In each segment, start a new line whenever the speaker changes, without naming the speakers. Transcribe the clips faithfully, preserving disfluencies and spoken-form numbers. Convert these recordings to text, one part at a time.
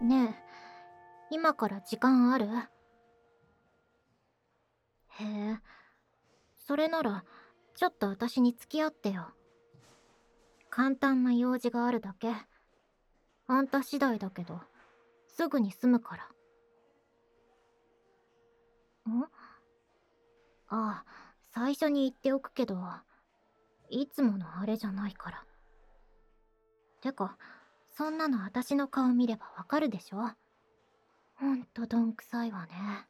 ねえ、今から時間ある？へえ、それなら、ちょっと私に付き合ってよ。簡単な用事があるだけ。あんた次第だけど、すぐに済むから。んああ、最初に言っておくけど、いつものあれじゃないから。てか、そんなの私の顔見ればわかるでしょ？ほんとどんくさいわね。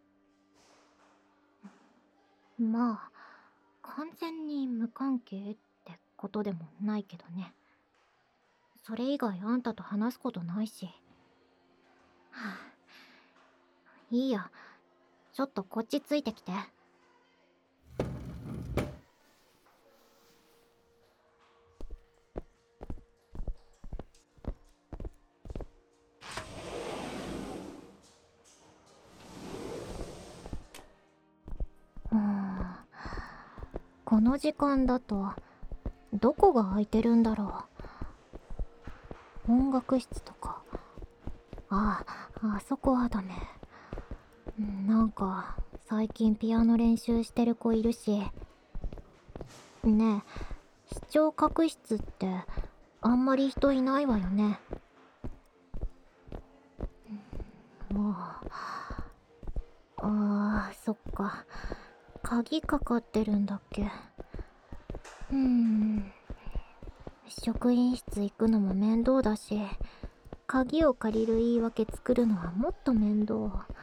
まあ、完全に無関係ってことでもないけどね。それ以外あんたと話すことないし。はあ、いいや、ちょっとこっちついてきて。うーん、この時間だとどこが空いてるんだろう。音楽室とか。ああ、あそこはダメ。なんか最近ピアノ練習してる子いるし。ねえ、視聴覚室ってあんまり人いないわよね。もう、あーそっか、鍵かかってるんだっけ。うーん、職員室行くのも面倒だし、鍵を借りる言い訳作るのはもっと面倒。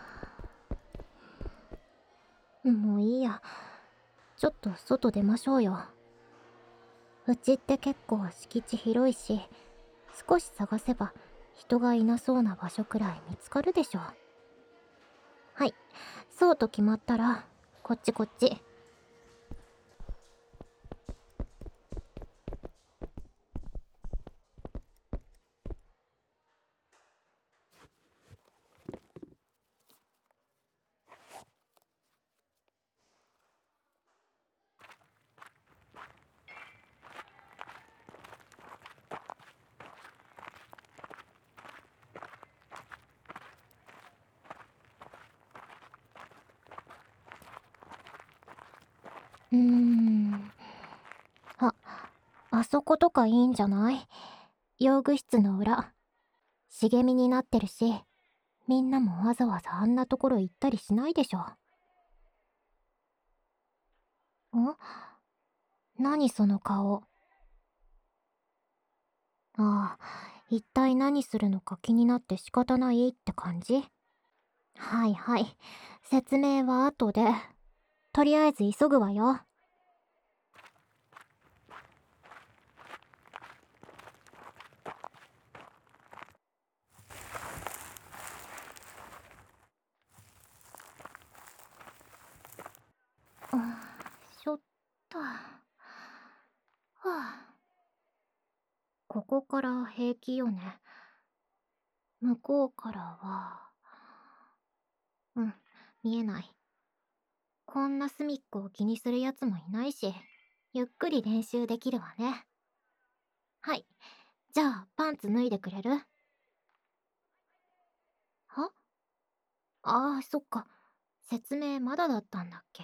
もういいや、ちょっと外出ましょうよ。うちって結構敷地広いし、少し探せば人がいなそうな場所くらい見つかるでしょ。はい、そうと決まったらこっちこっち。うーん、あ、あそことかいいんじゃない？用具室の裏、茂みになってるし、みんなもわざわざあんなところ行ったりしないでしょ。ん？何その顔。ああ、一体何するのか気になって仕方ないって感じ？はいはい、説明は後で。とりあえず急ぐわよ。うん、しょった。はあ、ここから平気よね。向こうからは、うん、見えない。こんな隅っこを気にするやつもいないし、ゆっくり練習できるわね。はい、じゃあパンツ脱いでくれる？は？ああ、そっか。説明まだだったんだっけ。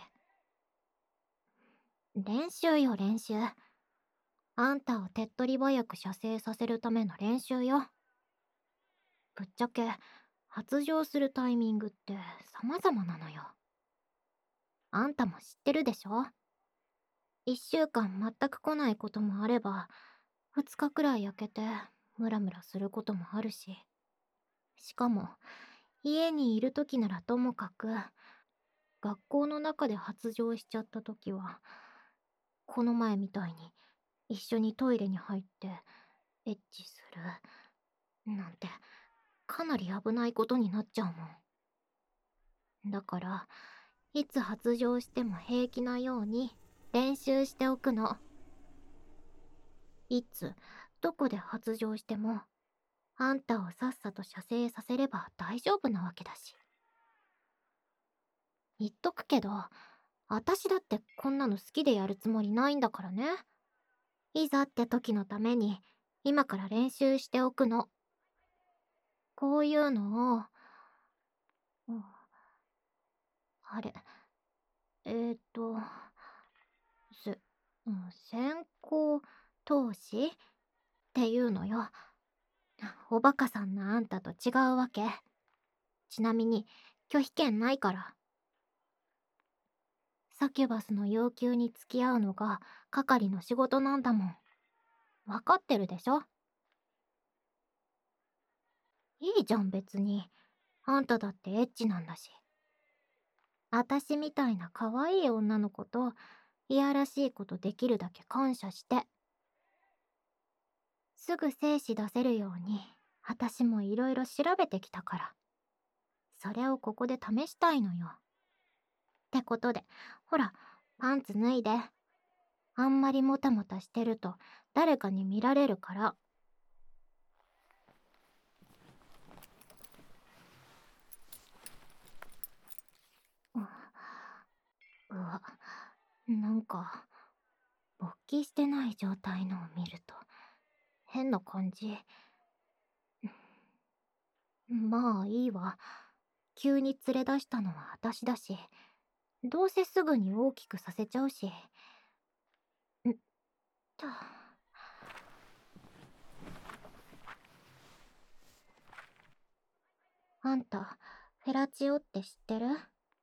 練習よ練習。あんたを手っ取り早く射精させるための練習よ。ぶっちゃけ発情するタイミングって様々なのよ。あんたも知ってるでしょ？一週間全く来ないこともあれば、二日くらい空けてムラムラすることもあるし。しかも家にいる時ならともかく、学校の中で発情しちゃった時は、この前みたいに一緒にトイレに入ってエッチするなんて、かなり危ないことになっちゃうもん。だから、いつ発情しても平気なように練習しておくの。いつどこで発情しても、あんたをさっさと射精させれば大丈夫なわけだし。言っとくけど、私だってこんなの好きでやるつもりないんだからね。いざって時のために今から練習しておくの。 こういうのを、うん、あれ、えーっと、せ、うん、先行投資っていうのよ。おバカさんなあんたと違うわけ。ちなみに、拒否権ないから。サキュバスの要求に付き合うのが係の仕事なんだもん。わかってるでしょ？いいじゃん別に。あんただってエッチなんだし。あたしみたいな可愛い女の子と、いやらしいことできるだけ感謝して。すぐ精子出せるように、あたしもいろいろ調べてきたから。それをここで試したいのよ。ってことで、ほら、パンツ脱いで。あんまりもたもたしてると、誰かに見られるから。ううわ、なんか、勃起してない状態のを見ると、変な感じ。まあいいわ。急に連れ出したのは私だし、どうせすぐに大きくさせちゃうし。んと。あんた、フェラチオって知ってる？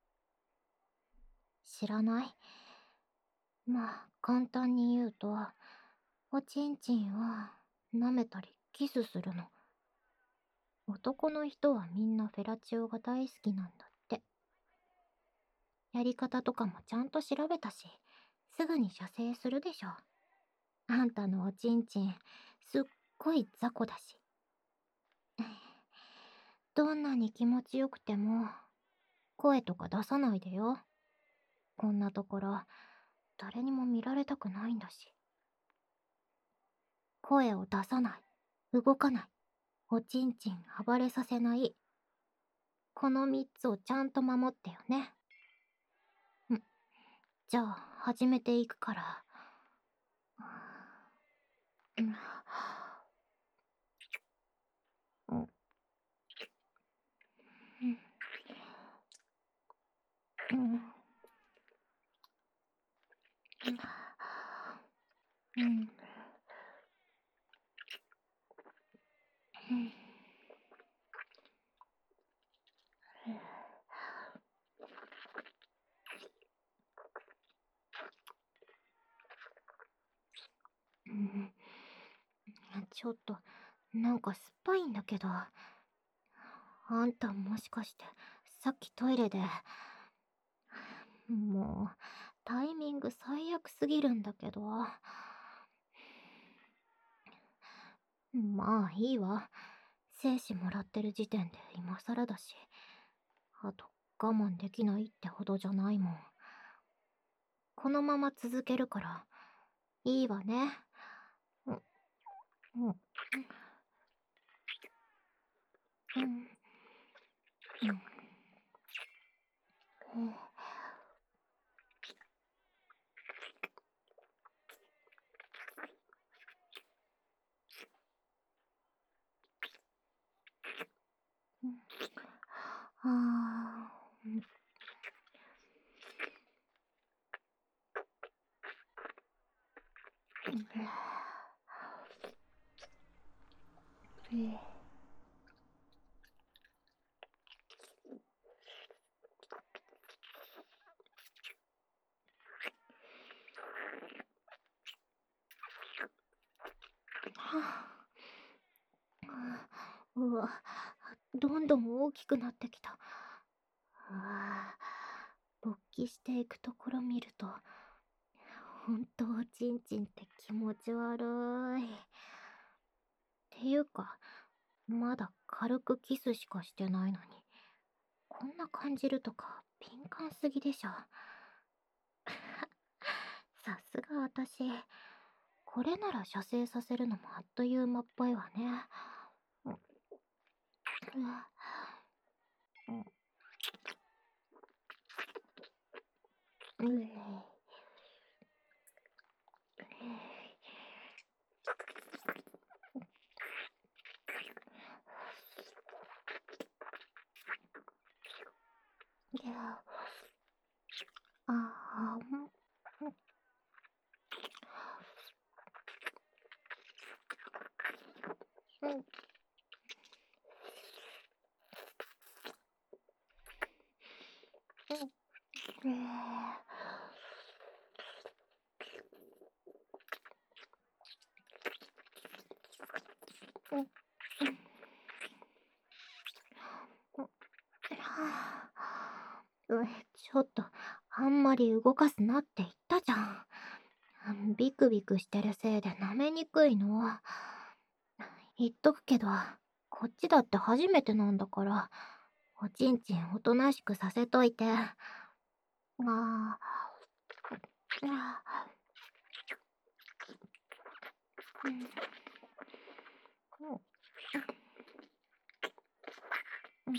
知らない。まあ、簡単に言うと、おちんちんを舐めたりキスするの。男の人はみんなフェラチオが大好きなんだって。やり方とかもちゃんと調べたし、すぐに射精するでしょ。あんたのおちんちん、すっごい雑魚だし。どんなに気持ちよくても、声とか出さないでよ。こんなところ、誰にも見られたくないんだし。声を出さない、動かない、おちんちん暴れさせない。このみっつをちゃんと守ってよね。ん、じゃあ、始めていくから。うん、うん、うん、うん、うん。うん、ちょっと、なんか酸っぱいんだけど。あんたもしかして、さっきトイレで。もう、タイミング最悪すぎるんだけど。まあいいわ。精子もらってる時点で今更だし。あと、我慢できないってほどじゃないもん。このまま続けるから、いいわね。うん、うん、うん、うん。ああ、うん、うわ、どんどん大きくなってきた。うわ、勃起していくところ見ると、ほんとおちんちんって気持ち悪い。っていうか、まだ軽くキスしかしてないのに、こんな感じるとか敏感すぎでしょ。さすが私。これなら射精させるのもあっという間っぽいわね。うん、うわ、うん、うん、 ああ、うん、うん、うん、うん、ちょっと、あんまり動かすなって言ったじゃん。ビクビクしてるせいで舐めにくいの。言っとくけど、こっちだって初めてなんだから、おちんちんおとなしくさせといて。ああ、あうん、うん、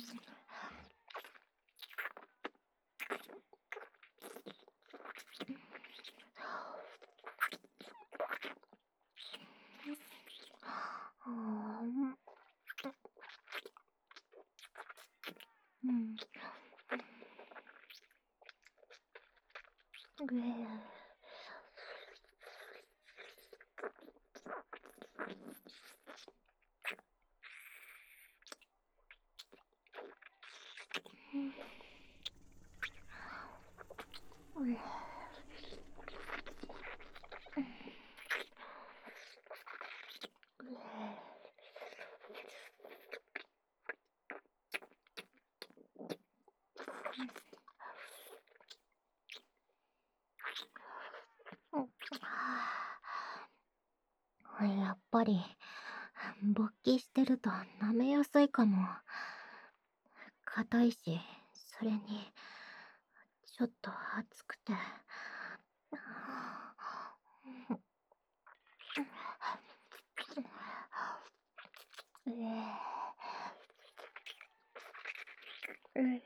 うん、うん、ぐえうえやっぱり、勃起してると舐めやすいかも。硬いし、それに、ちょっと熱くて。えええ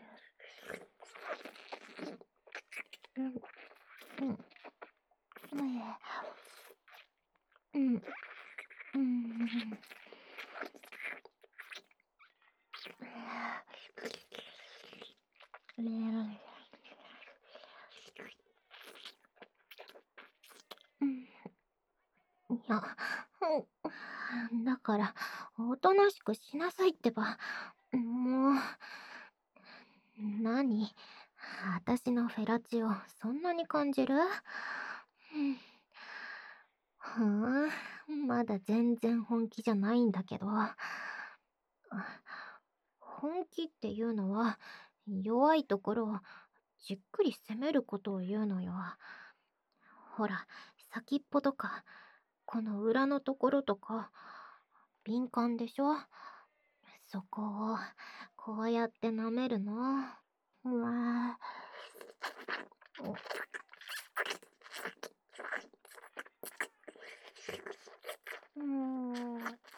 うん、うん、うん、うん、いや、だから、おとなしくしなさいってば。もう、何私のフェラチオ、そんなに感じる？ふーん、まだ全然本気じゃないんだけど。本気っていうのは、弱いところをじっくり攻めることを言うのよ。ほら、先っぽとか、この裏のところとか、敏感でしょ？そこを、こうやって舐めるの。うわぁ。うーん。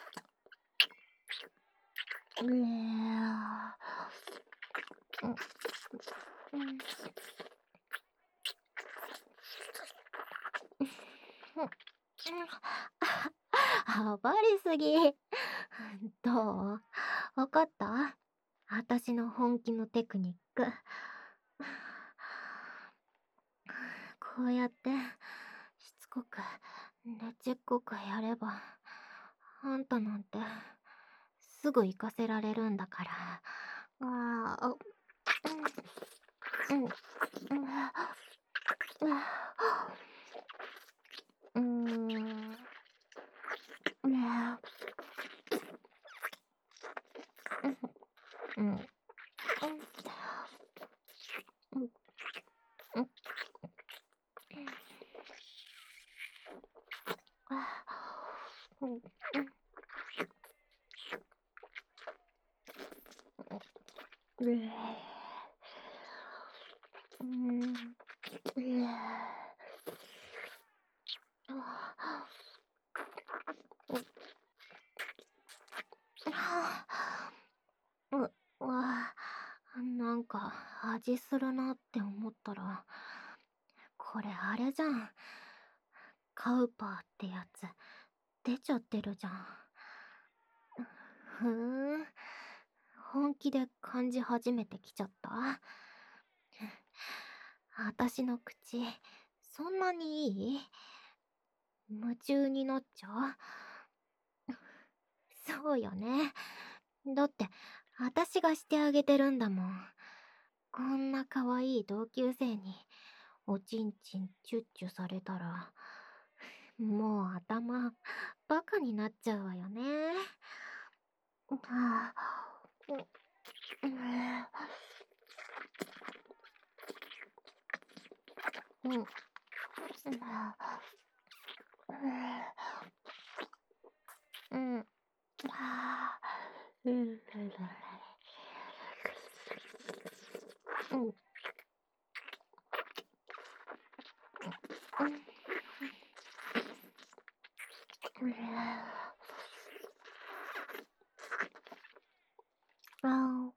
うわぁ。うん。暴りすぎ。どう？わかった？私の本気のテクニック。こうやって、しつこく、ねちっこくやれば、あんたなんて、すぐ行かせられるんだから。ああ、うん、うん、うん、うん、うん、うん、うん、うん、うん、うん、う、わ、なんか味するなって思ったら、これあれじゃん。カウパーってやつ、出ちゃってるじゃん。ふーん、本気で感じ始めてきちゃった？ 私の口、そんなにいい？夢中になっちゃう？そうよね。だって、私がしてあげてるんだもん。こんな可愛い同級生に、おちんちんチュッチュされたら、もう頭、バカになっちゃうわよね。はあ、うん、うん、うん、はあ、うん、うん、うん、うん、あ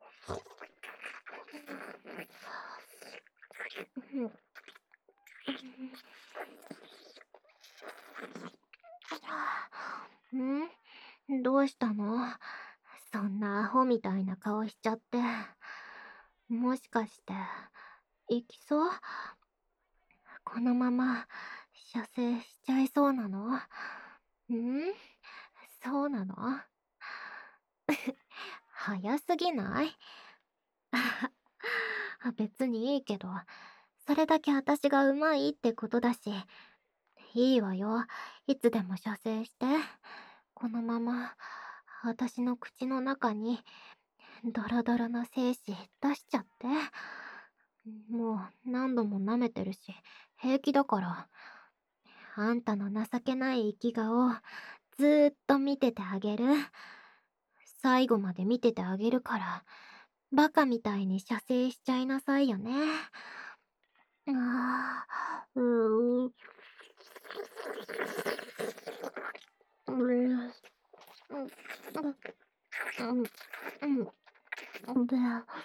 ー、んどうしたの？そんなアホみたいな顔しちゃって。もしかして、行きそう？このまま、射精しちゃいそうなの？んそうなの？早すぎない？別にいいけど、それだけ私がうまいってことだし、いいわよ。いつでも射精して。このまま、私の口の中に、ドロドロの精子出しちゃって。もう何度も舐めてるし、平気だから。あんたの情けない生き顔、ずーっと見ててあげる。最後まで見ててあげるから、バカみたいに射精しちゃいなさいよね。ああ、うーん。うん、うん、うん、うん、うん、で、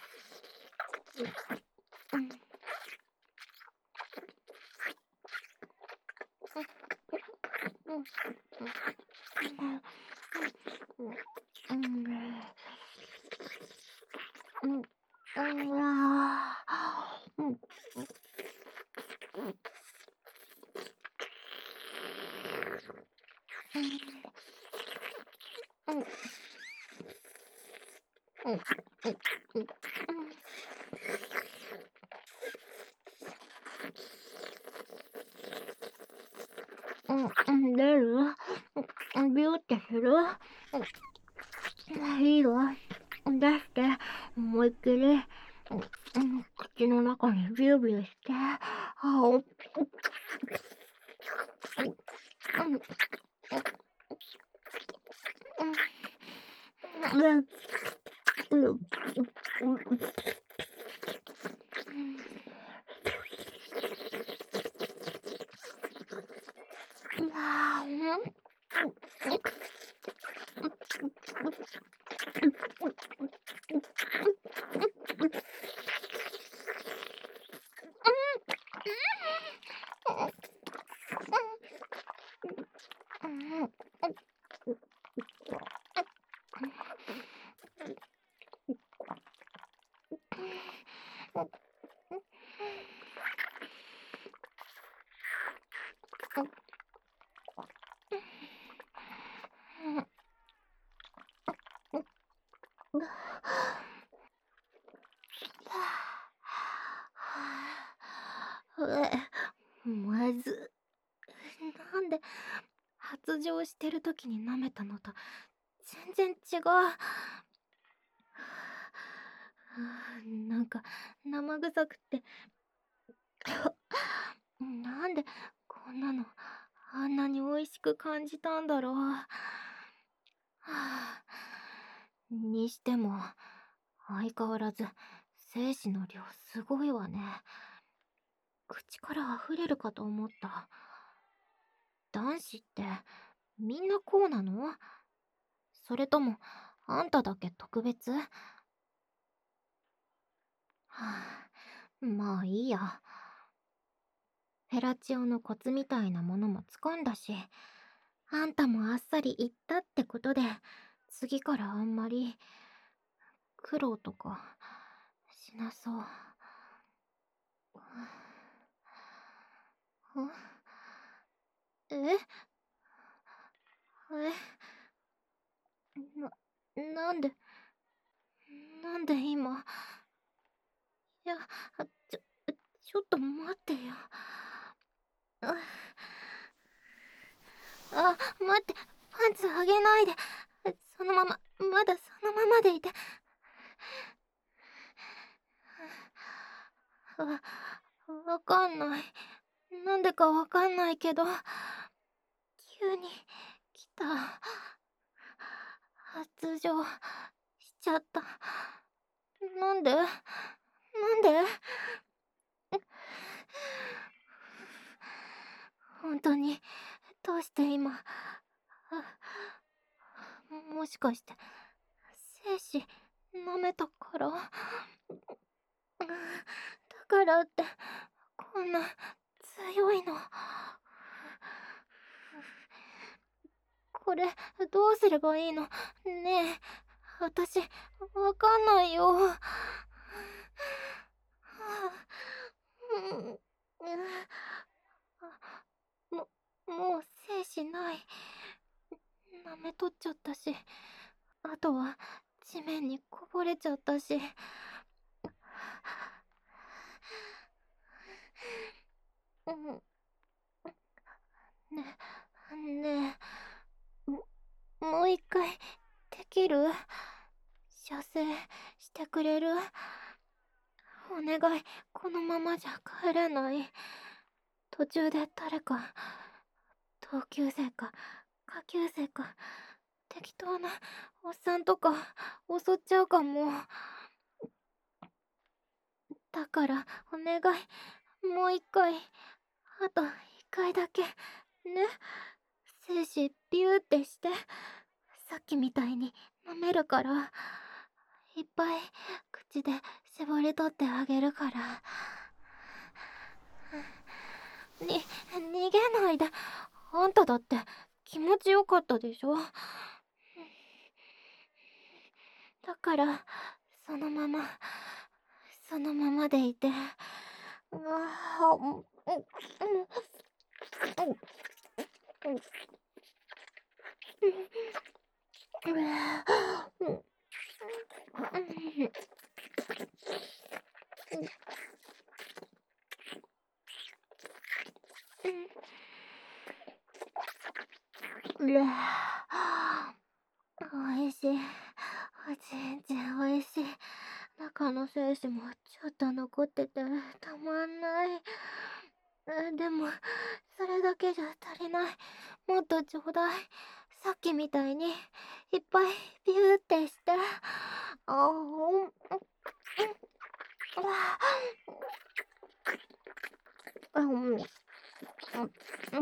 うん、うん、うん、うん、うん、あー、うん、うん、うん、うん、うん、うん、うん、出る？うん、ビューってする？うん、いいわ。出して、思いっきり、うん、口の中にビュービューして、あ、お、うん、うん、うん、うん、うん、あー、うん、うえ、まず、なんで、発情してる時に舐めたのと、全然違う。なんか、生臭くって、なんで、こんなの、あんなに美味しく感じたんだろう。はあ、にしても、相変わらず、精子の量すごいわね。口から溢れるかと思った。男子って、みんなこうなの？それとも、あんただけ特別？はあ、まあいいや。フェラチオのコツみたいなものも掴んだし、あんたもあっさり言ったってことで、次からあんまり、苦労とか、しなそう。 なんで、なんで今。いや、ちょ、ちょっと待ってよ。あ、あ、待って、パンツ上げないで。そのまま、まだそのままでいて。わ、わかんない。なんでかわかんないけど、急に来た。発情しちゃった。なんでなんで本当に、どうして今、あ、もしかして、精子舐めたから、だからって、こんな強いの。これ、どうすればいいの？ねえ、私、わかんないよ。はあ、うん、あ、も、もう精子ない。舐めとっちゃったし、あとは地面にこぼれちゃったし。うん、ね、ねえ、も、もう一回、できる？射精してくれる？お願い、このままじゃ帰れない。途中で誰か、同級生か、下級生か、適当なおっさんとか襲っちゃうかも。だからお願い、もう一回、あと一回だけね。精子ビューってして、さっきみたいに飲めるから、いっぱい口で絞り取ってあげるから。に逃げないで。あんただって気持ちよかったでしょ。だからそのままそのままでいて。うわ、うん、うん、うん、うん、うん、おいしい。おちんちんおいしい。中の精子もちょっと残っててたまんない。え、でも、それだけじゃ足りない。もっとちょうだい。さっきみたいに、いっぱいビューってして。あ、うん、うん、うん、うん、うん、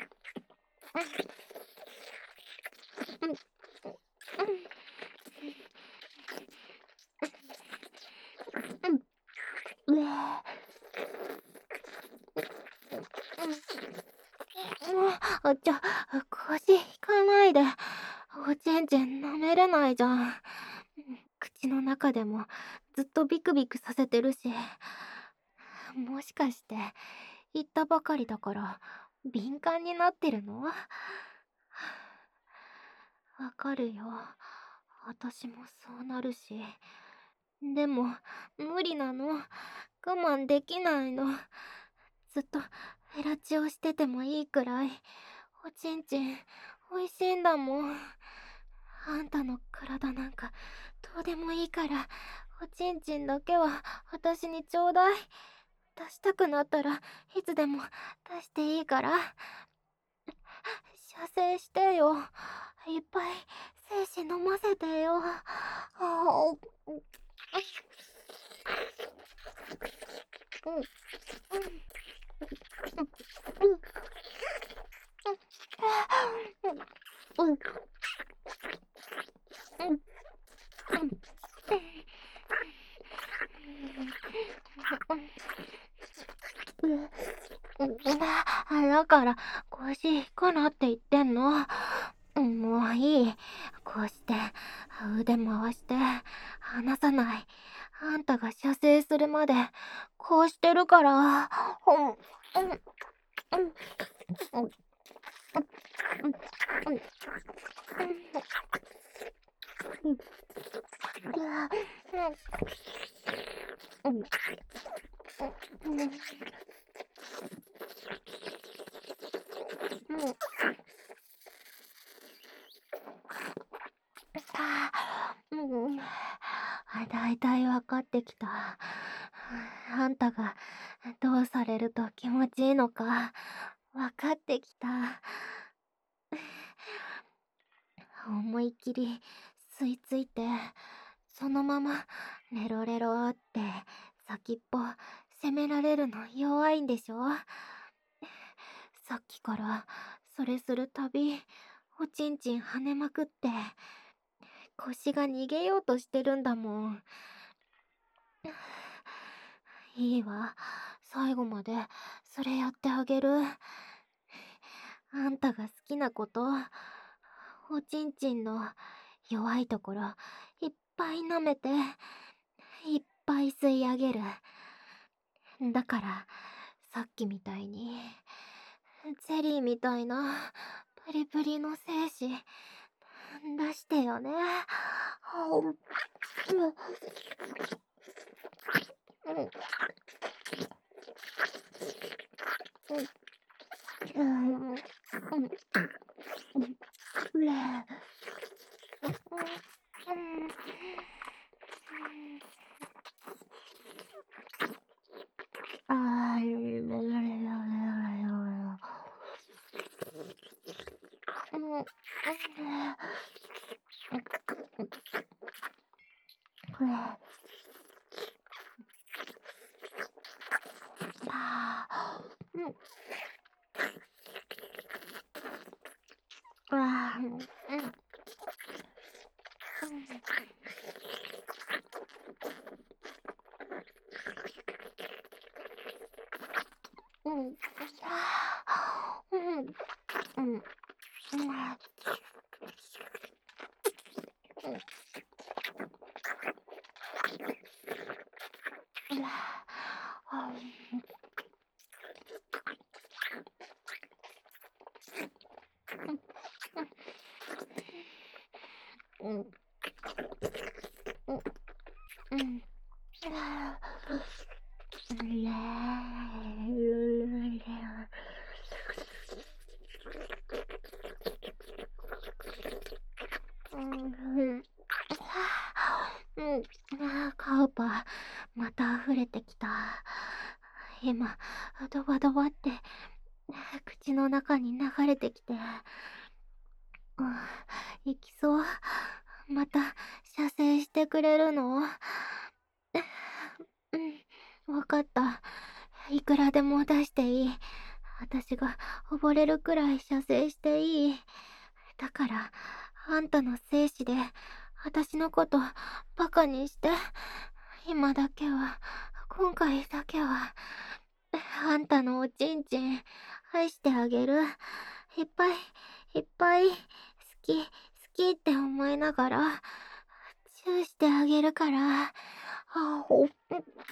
うん、うん、あ、ちょ、腰引かないで。おちんちん舐めれないじゃん。口の中でもずっとビクビクさせてるし。もしかして、言ったばかりだから敏感になってるの？わかるよ。私もそうなるし。でも、無理なの。我慢できないの。ずっとフェラチオしててもいいくらい、おちんちん、美味しいんだもん。あんたの体なんか、どうでもいいから、おちんちんだけは私にちょうだい。出したくなったらいつでも出していいから。射精してよ。いっぱい精子飲ませてよ。ああ、うん、うん、うん、うん、うん、だから腰引くなって言ってんの。もういい。こうして腕回して離さない。あんたが射精するまでこうしてるから。うん、うん、うん、うん、うん、うん、 うん、だいたい分かってきた。あんたがどうされると気持ちいいのか分かってきた。思いっきり吸い付いて、そのままレロレロって先っぽ攻められるの弱いんでしょ。さっきからそれするたびおちんちん跳ねまくって腰が逃げようとしてるんだもん。いいわ、最後までそれやってあげる。あんたが好きなこと、おちんちんの弱いところいっぱい舐めていっぱい吸い上げる。だからさっきみたいにゼリーみたいなプリプリの精子出してよね。カウパ、また溢れてきた。今、ドバドバって口の中に流れてきて、うん、行きそう。また射精してくれるの？うん、わかった。いくらでも出していい。私が溺れるくらい射精していい。だから、あんたの精子で私のことバカにして、今だけは、今回だけは、あんたのおちんちん愛してあげる。いっぱいいっぱい好き好きって思いながらチューしてあげるから。あほっ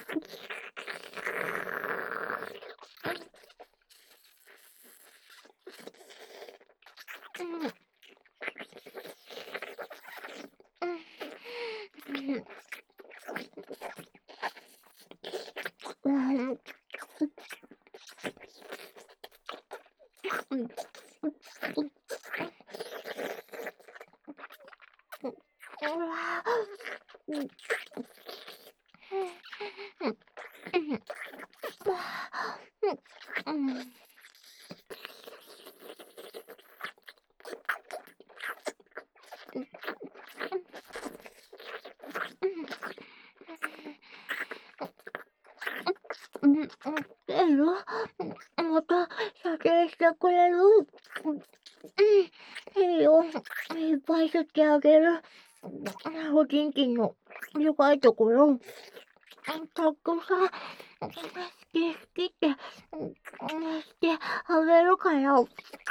ええよ。また射精してくれる？うん、いいよ。いっぱい吸ってあげる。おちんちんの弱いところたくさん好き好きってしてあげるから。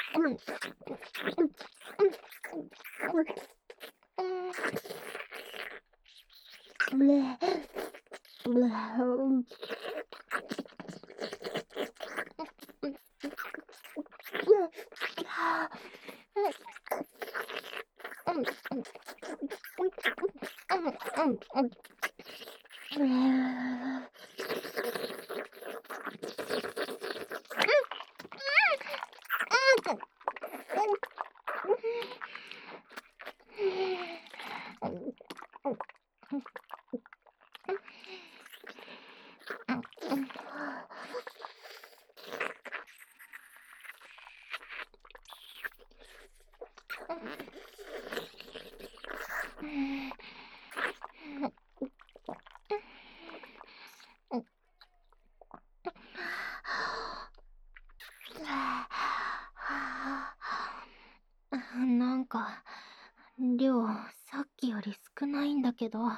ねえ、ねうん。なんか量さっきより少ないんだけど、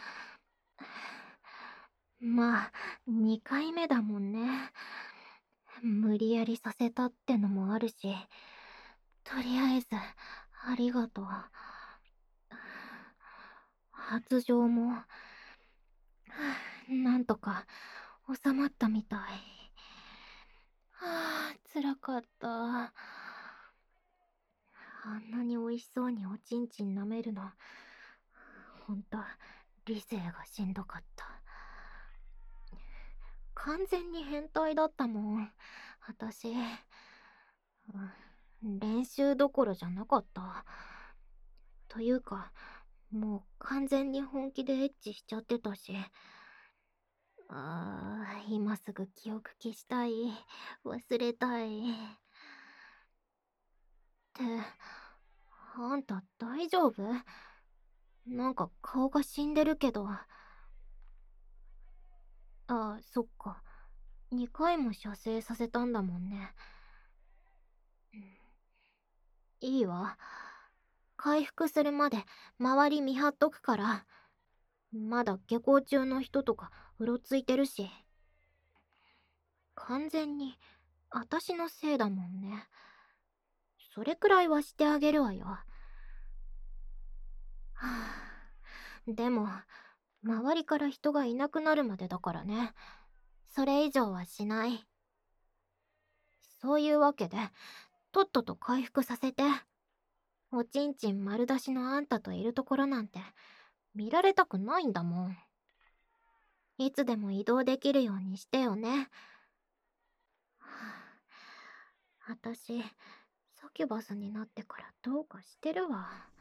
まあにかいめだもんね。無理やりさせたってのもあるし、とりあえずありがとう。発情もなんとか収まったみたい。はあ、辛かった。あんなに美味しそうにおちんちん舐めるの、ほんと理性がしんどかった。完全に変態だったもん、私。練習どころじゃなかった。というか、もう完全に本気でエッチしちゃってたし。ああ、今すぐ記憶消したい。忘れたい。って、あんた大丈夫？なんか顔が死んでるけど。ああ、そっか。にかいも射精させたんだもんね。いいわ。回復するまで周り見張っとくから。まだ下校中の人とかうろついてるし。完全に私のせいだもんね。それくらいはしてあげるわよ。はあ、でも周りから人がいなくなるまでだからね。それ以上はしない。そういうわけでとっとと回復させて。おちんちん丸出しのあんたといるところなんて見られたくないんだもん。いつでも移動できるようにしてよね。はあ、私サキュバスになってからどうかしてるわ。